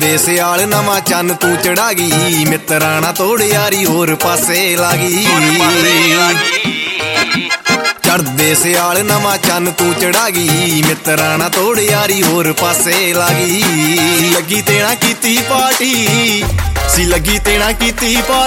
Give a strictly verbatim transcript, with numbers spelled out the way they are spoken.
ਚੜਦੇ ਸਿਆਲ ਨਵਾਂ ਚੰਨ ਤੂੰ ਚੜਾ ਗਈ, ਮਿੱਤਰਾਂ ਨਾਲ ਤੋੜ ਯਾਰੀ ਹੋਰ ਪਾਸੇ ਲਾ ਗਈ। ਚੜਦੇ ਸਿਆਲ ਨਵਾਂ ਚੰਨ ਤੂੰ ਚੜਾ ਗਈ, ਮਿੱਤਰਾਂ ਨਾਲ ਤੋੜ ਯਾਰੀ ਹੋਰ ਪਾਸੇ ਲਾ ਗਈ। ਲੱਗੀ ਤੇ ਨਾ ਕੀਤੀ ਪਾਰਟੀ ਸੀ, ਲੱਗੀ ਤੇ ਨਾ ਕੀਤੀ ਪਾਰਟੀ